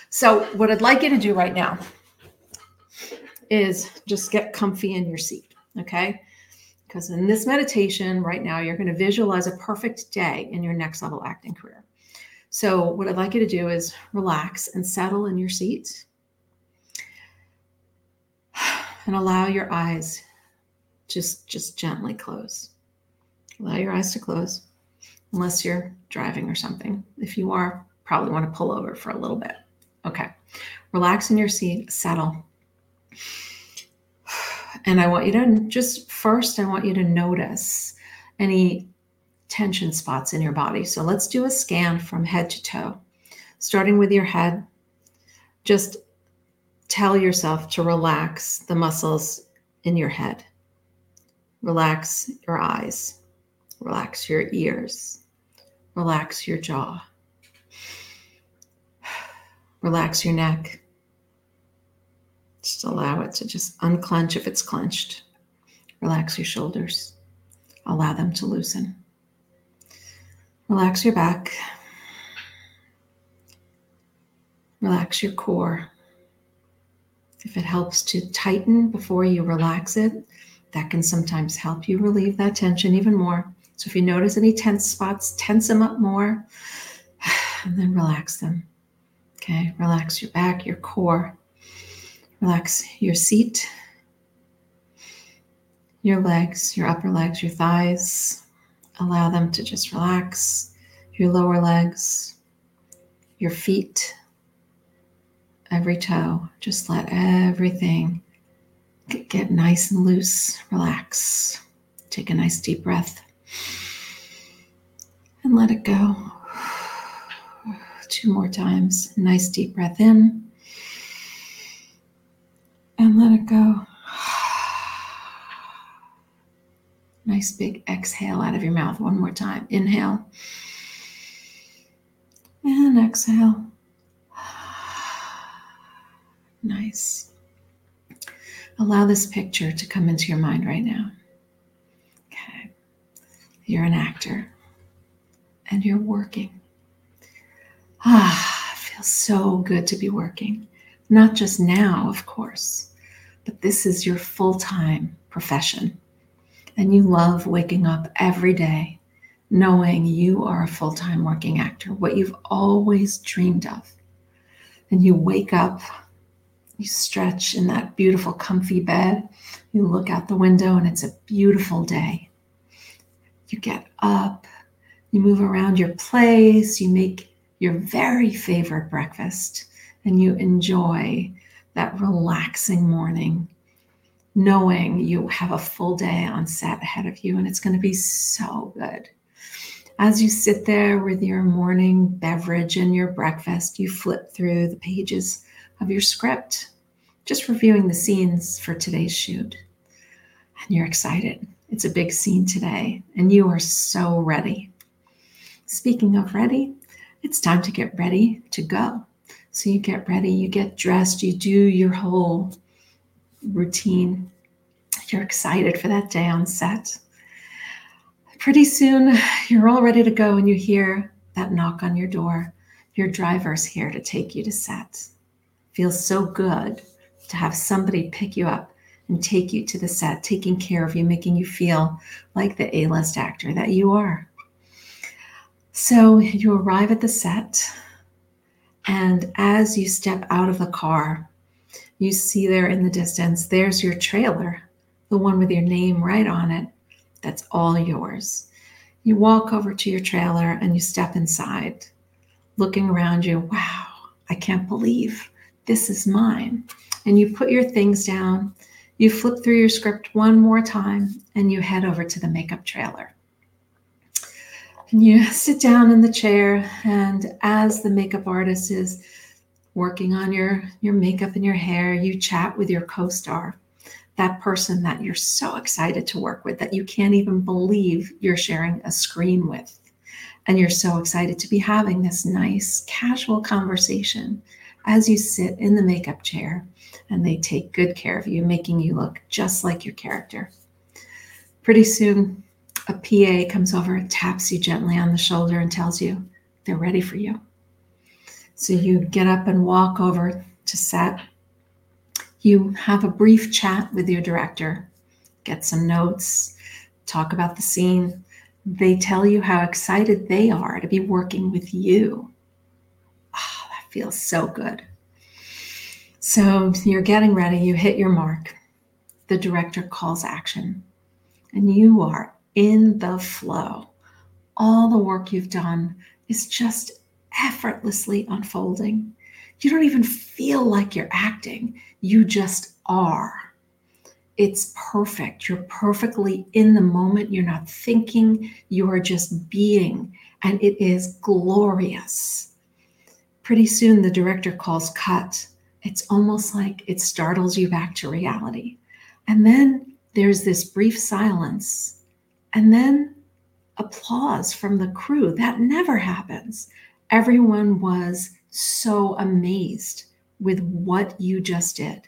So what I'd like you to do right now is just get comfy in your seat, okay? Because in this meditation right now, you're going to visualize a perfect day in your next level acting career. So what I'd like you to do is relax and settle in your seat and allow your eyes just gently close. Allow your eyes to close unless you're driving or something. If you are, probably want to pull over for a little bit. Okay. Relax in your seat, settle. And I want you to I want you to notice any tension spots in your body. So let's do a scan from head to toe. Starting with your head, just tell yourself to relax the muscles in your head. Relax your eyes. Relax your ears. Relax your jaw. Relax your neck. Just allow it to just unclench if it's clenched. Relax your shoulders. Allow them to loosen. Relax your back. Relax your core. If it helps to tighten before you relax it, that can sometimes help you relieve that tension even more. So if you notice any tense spots, tense them up more, and then relax them. Okay, relax your back, your core. Relax your seat, your legs, your upper legs, your thighs. Allow them to just relax. Your lower legs, your feet, every toe. Just let everything get nice and loose. Relax. Take a nice deep breath and let it go. 2 more times. Nice deep breath in and let it go. Nice big exhale out of your mouth. 1 more time. Inhale and exhale. Nice. Allow this picture to come into your mind right now. Okay. You're an actor and you're working. It feels so good to be working. Not just now, of course, but this is your full-time profession. And you love waking up every day knowing you are a full-time working actor, what you've always dreamed of. And you wake up, you stretch in that beautiful, comfy bed, you look out the window and it's a beautiful day. You get up, you move around your place, you make your very favorite breakfast, and you enjoy that relaxing morning, knowing you have a full day on set ahead of you, and it's going to be so good. As you sit there with your morning beverage and your breakfast, you flip through the pages of your script, just reviewing the scenes for today's shoot. And you're excited. It's a big scene today, and you are so ready. Speaking of ready, it's time to get ready to go. So you get ready, you get dressed, you do your whole routine. You're excited for that day on set. Pretty soon, you're all ready to go and you hear that knock on your door. Your driver's here to take you to set. Feels so good to have somebody pick you up and take you to the set, taking care of you, making you feel like the A-list actor that you are. So you arrive at the set, and as you step out of the car, you see there in the distance, there's your trailer, the one with your name right on it. That's all yours. You walk over to your trailer and you step inside, looking around you. Wow, I can't believe this is mine. And you put your things down, you flip through your script 1 more time, and you head over to the makeup trailer. And you sit down in the chair, and as the makeup artist is working on your makeup and your hair, you chat with your co-star, that person that you're so excited to work with, that you can't even believe you're sharing a screen with. And you're so excited to be having this nice, casual conversation as you sit in the makeup chair, and they take good care of you, making you look just like your character. Pretty soon, a PA comes over, taps you gently on the shoulder, and tells you they're ready for you. So you get up and walk over to set. You have a brief chat with your director, get some notes, talk about the scene. They tell you how excited they are to be working with you. Oh, that feels so good. So you're getting ready, you hit your mark. The director calls action, and you are in the flow. All the work you've done is just effortlessly unfolding. You don't even feel like you're acting, you just are. It's perfect. You're perfectly in the moment. You're not thinking, you are just being, and it is glorious. Pretty soon, the director calls cut. It's almost like it startles you back to reality. And then there's this brief silence, and then applause from the crew. That never happens. Everyone was so amazed with what you just did.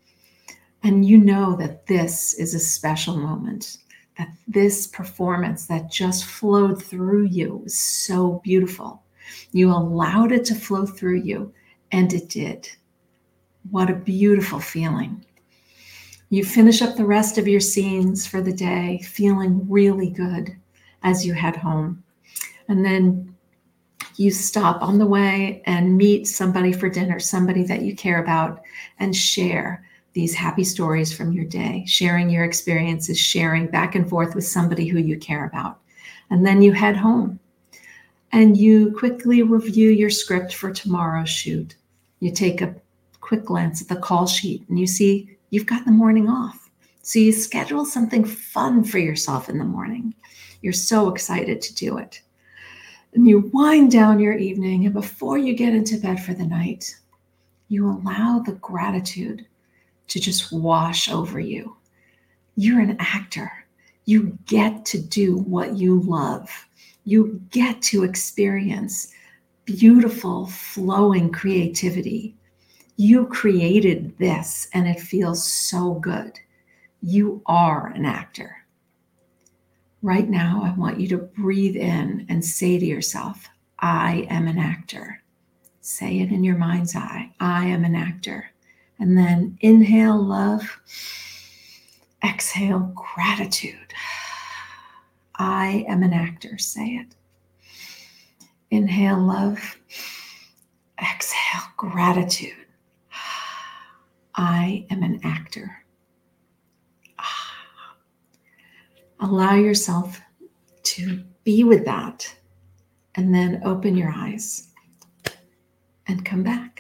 And you know that this is a special moment, that this performance that just flowed through you was so beautiful. You allowed it to flow through you, and it did. What a beautiful feeling. You finish up the rest of your scenes for the day, feeling really good as you head home. And then you stop on the way and meet somebody for dinner, somebody that you care about, and share these happy stories from your day, sharing your experiences, sharing back and forth with somebody who you care about. And then you head home and you quickly review your script for tomorrow's shoot. You take a quick glance at the call sheet and you see you've got the morning off. So you schedule something fun for yourself in the morning. You're so excited to do it. And you wind down your evening, and before you get into bed for the night, you allow the gratitude to just wash over you. You're an actor. You get to do what you love. You get to experience beautiful, flowing creativity. You created this, and it feels so good. You are an actor. Right now, I want you to breathe in and say to yourself, I am an actor. Say it in your mind's eye. I am an actor. And then inhale love, exhale gratitude. I am an actor. Say it. Inhale love, exhale gratitude. I am an actor. Allow yourself to be with that, and then open your eyes and come back.